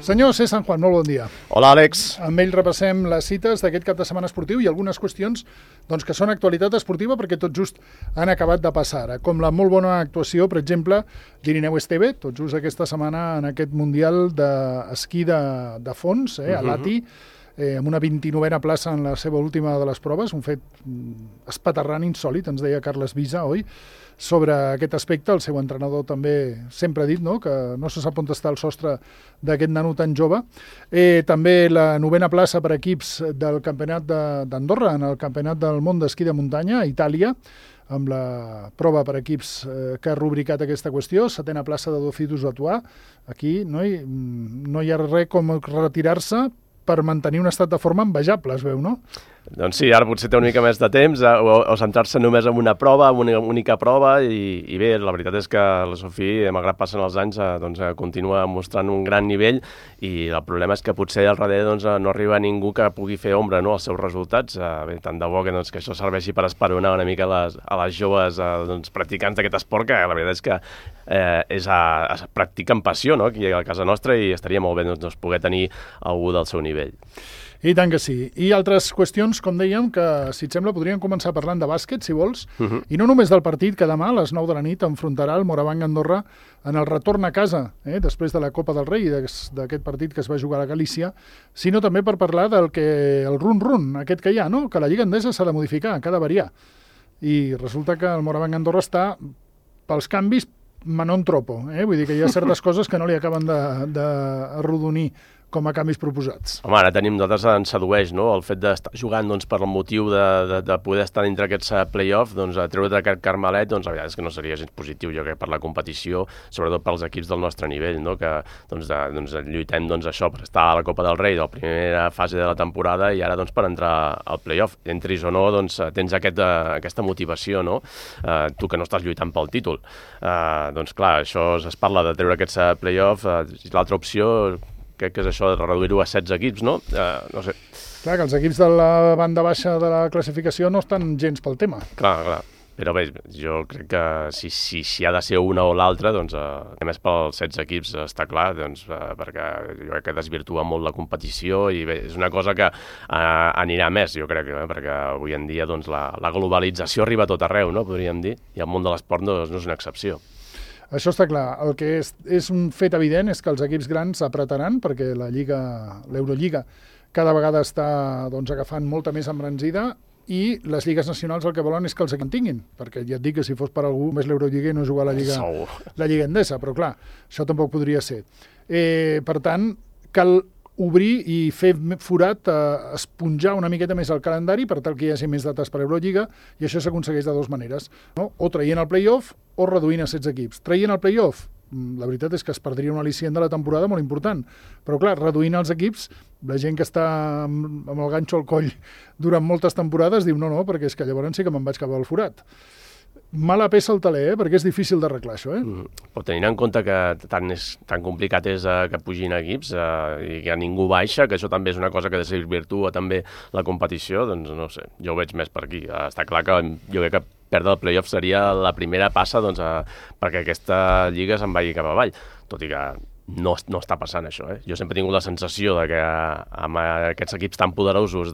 Senyor C. San Juan, molt bon dia. Hola, Àlex. Amb ell repassem les cites d'aquest cap de setmana esportiu i algunes qüestions que són actualitat esportiva perquè tot just han acabat de passar ara, com la molt bona actuació, per exemple, d'Irineu Esteve, tot just aquesta setmana en aquest Mundial d'esquí de fons, a l'ATI, amb una 29a plaça en la seva última de les proves, un fet espaterrant, insòlit, ens deia Carles Visa, oi? Sobre aquest aspecte, el seu entrenador també sempre ha dit que no se sap on està el sostre d'aquest nano tan jove. També la 9a plaça per equips del Campionat d'Andorra, en el Campionat del Món d'Esquí de Muntanya, a Itàlia, amb la prova per equips que ha rubricat aquesta qüestió, 7a plaça de Docitus d'Atuà. Aquí no hi ha res com retirar-se per mantenir un estat de forma envejable, es veu, no? Doncs sí, ara potser té una mica més de temps o centrar-se només en una prova, en una única prova, i bé, la veritat és que la Sofia, malgrat passen els anys, continua mostrant un gran nivell, i el problema és que potser al darrere no arriba ningú que pugui fer ombra als seus resultats. Bé, tant de bo que això serveixi per esperonar una mica a les joves practicants d'aquest esport, que la veritat és que es practica amb passió, no?, aquí a casa nostra, i estaria molt bé poder tenir algú del seu nivell. I tant que sí. I altres qüestions, com dèiem, que, si et sembla, podríem començar parlant de bàsquet, si vols, i no només del partit que demà a les 9 de la nit enfrontarà el Morabanc Andorra en el retorn a casa, després de la Copa del Rei, d'aquest partit que es va jugar a Galícia, sinó també per parlar del run-run, aquest que hi ha, no?, que la Lliga Endesa s'ha de modificar, que ha de variar. I resulta que el Morabanc Andorra està, pels canvis, manon tropo, vull dir que hi ha certes coses que no li acaben d'arrodonir com a canvis proposats. Home, ara tenim, nosaltres ens sedueix, no?, el fet d'estar jugant per el motiu de poder estar dintre aquests play-off, treure't aquest carmelet, la veritat és que no seria gens positiu, jo crec, per la competició, sobretot pels equips del nostre nivell, no?, que lluitem això per estar a la Copa del Rei de la primera fase de la temporada i ara per entrar al play-off. Entris o no, tens aquesta motivació, no?, tu que no estàs lluitant pel títol. Clar, això es parla de treure aquests play-off, l'altra opció crec que és això de reduir-ho a 16 equips, no? No sé. Clar, que els equips de la banda baixa de la classificació no estan gens pel tema. Clar. Però bé, jo crec que si ha de ser una o l'altra, a més pels 16 equips està clar, perquè jo crec que desvirtua molt la competició i bé, és una cosa que anirà més, jo crec, perquè avui en dia la globalització arriba a tot arreu, no?, podríem dir, i el món de l'esport no és una excepció. Això està clar. El que és un fet evident és que els equips grans apretaran perquè l'Eurolliga cada vegada està agafant molta més embranzida i les lligues nacionals el que volen és que els mantinguin, perquè ja et dic que si fos per algú més l'Eurolliga i no jugar a la Lliga Endesa, però clar, això tampoc podria ser. Per tant, cal obrir i fer forat, esponjar una miqueta més el calendari per tal que hi hagi més dates per Eurolliga, i això s'aconsegueix de dues maneres, no? O traient el play-off o reduint a 16 equips. Traient el play-off, la veritat és que es perdria un al·licient de la temporada molt important, però clar, reduint els equips, la gent que està amb el ganxo al coll durant moltes temporades diu no, perquè és que llavors sí que me'n vaig cap al forat. Mala peça al taler, perquè és difícil d'arreglar això, Però tenint en compte que tan complicat és que pugin equips i que ningú baixa, que això també és una cosa que desvirtua també la competició, doncs no sé, jo ho veig més per aquí. Està clar que jo crec que perdre el play-off seria la primera passa perquè aquesta lliga se'n vagi cap avall, tot i que no està passant això. Jo sempre he tingut la sensació de que amb aquests equips tan poderosos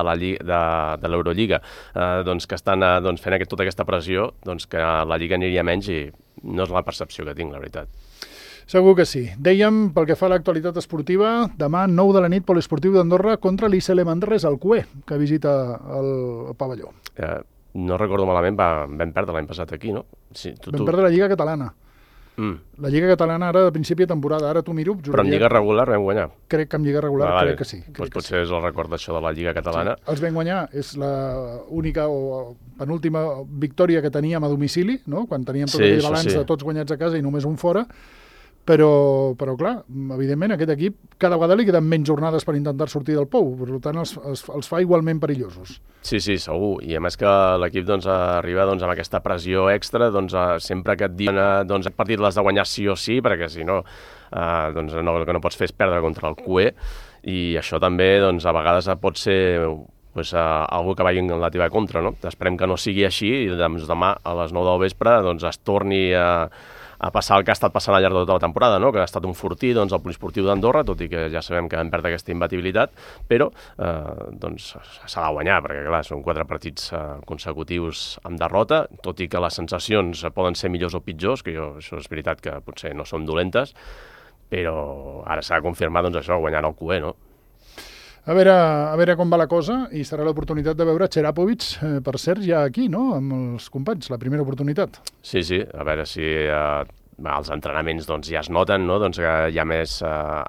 de l'Eurolliga que estan fent tota aquesta pressió, que la lliga aniria menys, i no és la percepció que tinc, la veritat. Segur que sí. Dèiem, pel que fa a l'actualitat esportiva, demà 9 de la nit poliesportiu d'Andorra contra l'ICL Manresa, el CUE, que visita el pavelló. No recordo malament, vam perdre l'any passat aquí, no? Vam perdre la Lliga Catalana. La Lliga Catalana ara de principi de temporada, ara t'ho miro. Però en Lliga regular vam guanyar. Crec que en Lliga regular crec que sí. Potser és el record d'això de la Lliga Catalana. Sí, els vam guanyar, és l'única o penúltima victòria que teníem a domicili, no?, quan teníem tot aquell balanç de tots guanyats a casa i només un fora, però clar, evidentment aquest equip cada vegada li queden menys jornades per intentar sortir del pou, per tant els fa igualment perillosos. Sí, segur, i a més que l'equip arriba amb aquesta pressió extra, sempre que et diuen aquest partit l'has de guanyar sí o sí, perquè si no, el que no pots fer és perdre contra el CUE, i això també a vegades pot ser algú que vagi en la teva contra, no? Esperem que no sigui així i demà a les 9 del vespre es torni a passar el que ha estat passant al llarg de tota la temporada, no? Que ha estat un fortí doncs, el poliesportiu d'Andorra, tot i que ja sabem que han perd aquesta imbatibilitat, però doncs s'ha de guanyar, perquè clar, són 4 partits consecutius amb derrota, tot i que les sensacions poden ser millors o pitjors, que això és veritat que potser no són dolentes, però ara s'ha de confirmar doncs, això, guanyar el QE, no? A veure com va la cosa, i serà l'oportunitat de veure Cherapovic, per cert, ja aquí, no?, amb els companys, la primera oportunitat. Sí, a veure si els entrenaments doncs, ja es noten, no?, doncs que hi ha més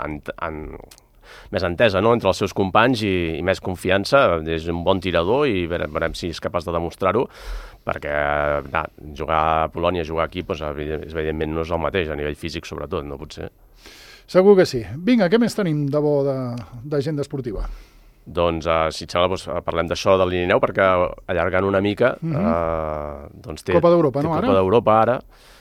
entesa, no?, entre els seus companys i més confiança. És un bon tirador i veurem si és capaç de demostrar-ho, perquè jugar a Polònia, jugar aquí, doncs, evidentment no és el mateix, a nivell físic sobretot, no pot ser. Segur que sí. Vinga, què més tenim de bo d'agenda esportiva? Doncs, si et sembla, parlem d'això de l'Irineu, perquè allargant una mica, doncs té Copa d'Europa, no, ara? Copa d'Europa ara,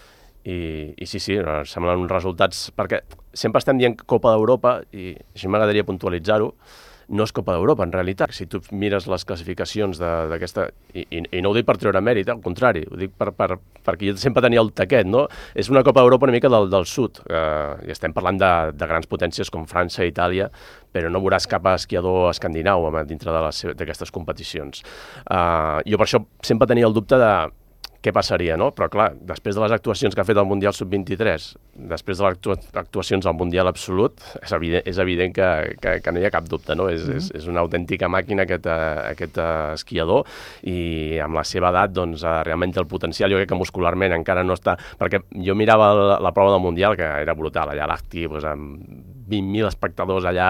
i sí, semblen uns resultats, perquè sempre estem dient Copa d'Europa, i així m'agradaria puntualitzar-ho, no és Copa d'Europa, en realitat. Si tu mires les classificacions d'aquesta... I no ho dic per treure mèrit, al contrari, ho dic perquè jo sempre tenia el taquet, no? És una Copa d'Europa una mica del sud, i estem parlant de grans potències com França i Itàlia, però no veuràs cap esquiador escandinau dintre d'aquestes competicions. Jo per això sempre tenia el dubte de què passaria, no? Però clar, després de les actuacions que ha fet el Mundial Sub-23, després de les actuacions al Mundial Absolut, és evident que no hi ha cap dubte, no? És una autèntica màquina aquest esquiador, i amb la seva edat doncs, realment té el potencial. Jo crec que muscularment encara no està... Perquè jo mirava la prova del Mundial, que era brutal, allà a l'Acti, doncs, amb 20.000 espectadors allà...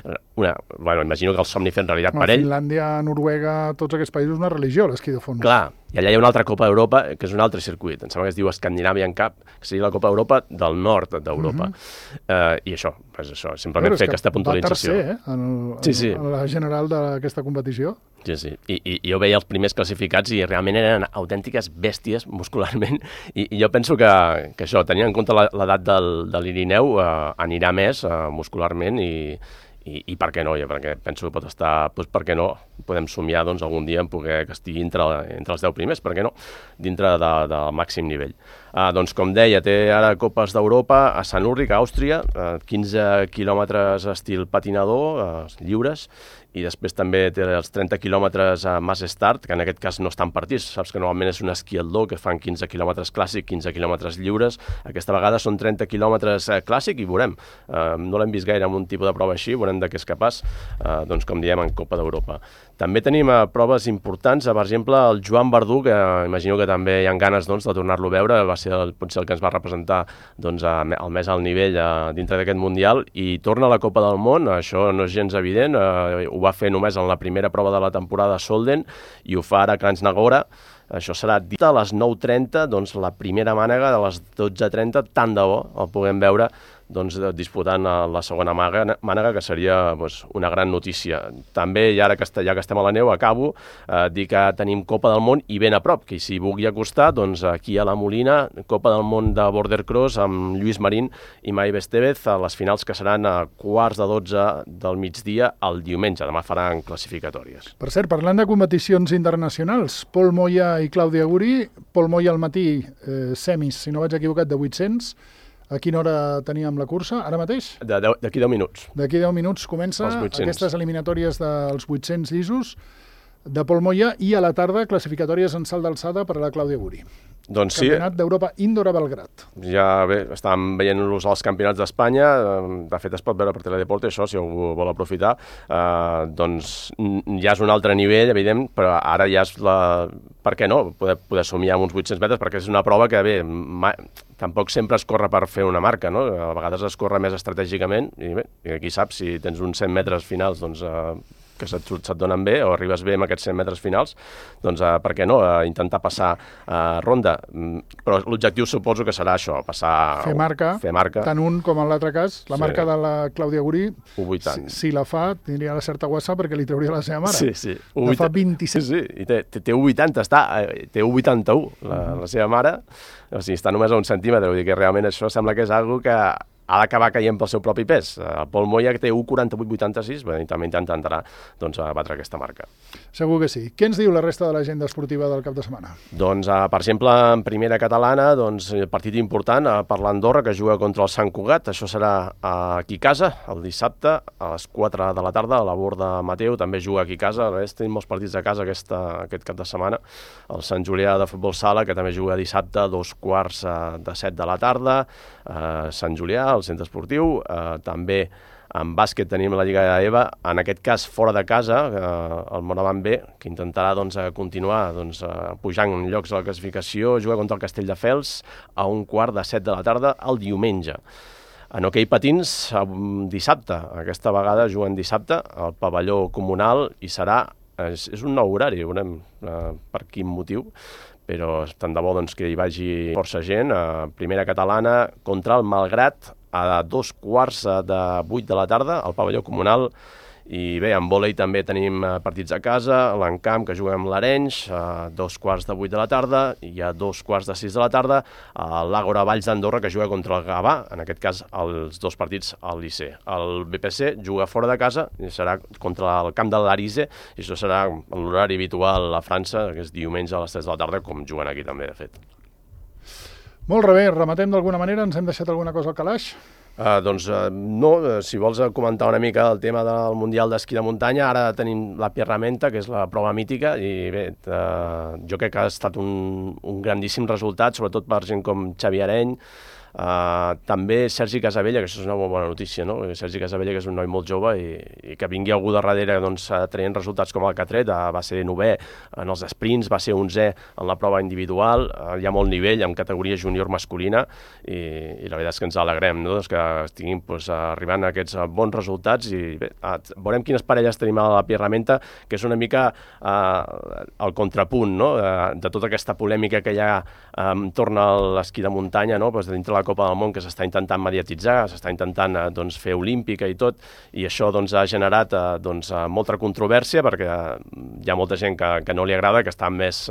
imagino que el somni fet realitat per ell. Finlàndia, Noruega, tots aquests països, una religió, l'esquí de fons. Clar, i allà hi ha una altra Copa d'Europa, que és un altre circuit, em sembla que es diu Scandinavian Cup, que seria la Copa d'Europa del nord d'Europa. I això, simplement fer aquesta puntualització. Va tercer, en la general d'aquesta competició. Sí. I jo veia els primers classificats i realment eren autèntiques bèsties muscularment, i jo penso que això, tenint en compte l'edat de l'Irineu, anirà més muscularment, i per què no? Perquè penso que pot estar, doncs per què no? Podem somiar doncs, algun dia en poder que estigui entre els 10 primers, per què no? Dintre del màxim nivell. Doncs com deia, té ara Copes d'Europa a Sant Ulrich, a Àustria, 15 quilòmetres estil patinador, lliures, i després també té els 30 quilòmetres a Mass Start, que en aquest cas no estan partits. Saps que normalment és un esquiador que fan 15 quilòmetres clàssic, 15 quilòmetres lliures. Aquesta vegada són 30 quilòmetres clàssic i veurem. No l'hem vist gaire en un tipus de prova així, veurem de què és capaç, doncs com diem, en Copa d'Europa. També tenim proves importants, per exemple, el Joan Verdú, que imagino que també hi ha ganes doncs, de tornar-lo a veure, va ser potser el que ens va representar doncs, el més alt nivell dintre d'aquest Mundial, i torna a la Copa del Món. Això no és gens evident, ho va fer només en la primera prova de la temporada a Solden, i ho fa ara a Kranjnagora. Això serà dit a les 9:30, doncs la primera mànega de les 12:30, tant de bo el puguem veure doncs, disputant la segona mànega, que seria doncs, una gran notícia. També, ja que estem a la neu, acabo, dir que tenim Copa del Món i ben a prop, que si vulgui acostar, doncs aquí a la Molina, Copa del Món de Border Cross amb Lluís Marín i Maive Estevez, a les finals que seran a 11:45 del migdia el diumenge. Demà faran classificatòries. Per cert, parlant de competicions internacionals, Pol Moya i Clàudia Guri, Pol Moya al matí, semis, si no vaig equivocat, de 800. A quina hora teníem la cursa, ara mateix? D'aquí 10 minuts. D'aquí 10 minuts comença aquestes eliminatòries dels 800 llisos de Pol Moya, i a la tarda classificatòries en salt d'alçada per a la Clàudia Guri. Doncs sí. Campionat d'Europa Indoor a Belgrat. Ja bé, estàvem veient-los als campionats d'Espanya, de fet es pot veure per Teledeporte, això, si algú vol aprofitar, doncs ja és un altre nivell, evident, però ara ja és per què no? Poder somiar amb uns 800 metres, perquè és una prova que, bé, tampoc sempre es corre per fer una marca, no? A vegades es corre més estratègicament, i bé, qui sap, si tens uns 100 metres finals, doncs que se't donen bé, o arribes bé amb aquests 100 metres finals, doncs per què no? Intentar passar ronda. Però l'objectiu suposo que serà això, passar... Fer marca, tant un com en l'altre cas. La marca de la Clàudia Guri, si la fa, tindria la certa guassa perquè li trauria la seva mare. Sí. La fa 27. Sí, i té 1,80, té 1,81 la seva mare, o sigui, està només a un centímetre, vull dir que realment això sembla que és algo que ha d'acabar caient pel seu propi pes. El Pol Moya, que té 1,48,86, també intentarà doncs, batre aquesta marca. Segur que sí. Què ens diu la resta de l'agenda esportiva del cap de setmana? Doncs, per exemple, en primera catalana, doncs, partit important per l'Andorra, que juga contra el Sant Cugat. Això serà aquí a casa, el dissabte, a les 4 de la tarda, a la Borda Mateu, també juga aquí a casa. Tenim molts partits a casa aquest cap de setmana. El Sant Julià de futbol sala, que també juga dissabte a 2:45 de la tarda, Sant Julià, al centre esportiu. També en bàsquet tenim la Lliga EVA, en aquest cas fora de casa, el Moraván B, que intentarà continuar pujant en llocs a la classificació, juga contra el Castelldefels a 6:15 de la tarda el diumenge. En hoquei patins, dissabte, aquesta vegada juguen dissabte al pavelló comunal i és un nou horari, veurem per quin motiu, però tant de bo que hi vagi força gent. Primera catalana contra el Malgrat a 7:15 de la tarda al pavelló comunal. I bé, en vòlei també tenim partits a casa, l'Encamp, que juga amb l'Arenys, a 7:15 de la tarda, i a 5:15 de la tarda l'Àgora Valls d'Andorra, que juga contra el Gavà, en aquest cas els dos partits al Liceu. El BPC juga fora de casa i serà contra el camp de l'Arise, i això serà l'horari habitual a França, que és diumenge a les 3 de la tarda, com juguen aquí també, de fet. Molt bé, rematem d'alguna manera, ens hem deixat alguna cosa al calaix? No, si vols comentar una mica el tema del Mundial d'Esquí de Muntanya, ara tenim la Pierramenta, que és la prova mítica, i bé, jo crec que ha estat un grandíssim resultat, sobretot per gent com Xavi Areny, també Sergi Casabella, que això és una molt bona notícia, no? Sergi Casabella, que és un noi molt jove i que vingui algú de darrere traient resultats com el que ha tret, va ser 9è en els sprints, va ser 11è en la prova individual, hi ha molt nivell en categoria júnior masculina i la veritat és que ens alegrem, no? Que estiguin arribant a aquests bons resultats i bé, veurem quines parelles tenim a la Pierramenta, que és una mica el contrapunt, no? De tota aquesta polèmica que hi ha entorn a l'esquí de muntanya, no? Dintre la Copa del Món, que s'està intentant mediatitzar, s'està intentant fer olímpica i tot, i això ha generat molta controvèrsia, perquè hi ha molta gent que no li agrada, que està més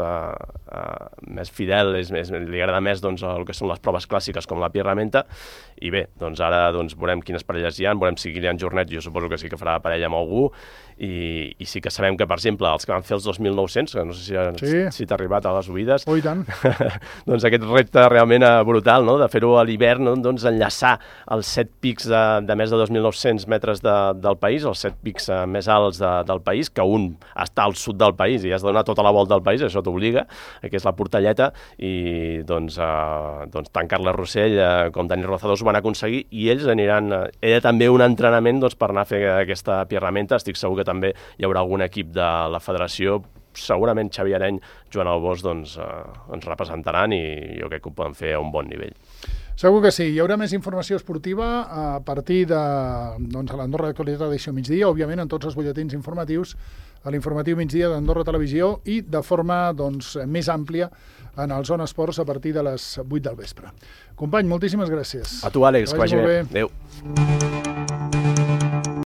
fidel, li agrada més el que són les proves clàssiques com la Pierramenta, i bé, ara veurem quines parelles hi ha, veurem si Kilian Jornet, jo suposo que sí que farà parella amb algú, i sí que sabem que, per exemple, els que van fer els 2.900, que no sé si t'ha arribat a les oïdes, i tant. Doncs aquest repte realment brutal, no?, de fer-ho a l'hivern, enllaçar els 7 pics de més de 2.900 metres del país, els 7 pics més alts del país, que un està al sud del país i has de donar tota la volta del país, això t'obliga, que és la Portelleta, i tant Carles Rossell com Dani Rozado ho van aconseguir, i ells era també un entrenament per anar a fer aquesta Pierramenta. Estic segur que també hi haurà algun equip de la federació, segurament Xavi Areny, Joan Albós, ens representaran, i jo crec que ho poden fer a un bon nivell. Segur que sí. Hi haurà més informació esportiva a partir de l'Andorra d'Actualitat edició migdia, òbviament en tots els butlletins informatius, a l'informatiu migdia d'Andorra Televisió i de forma més àmplia en el Zona Esports a partir de les 8 del vespre. Company, moltíssimes gràcies. A tu, Àlex, que vagi bé. Adéu.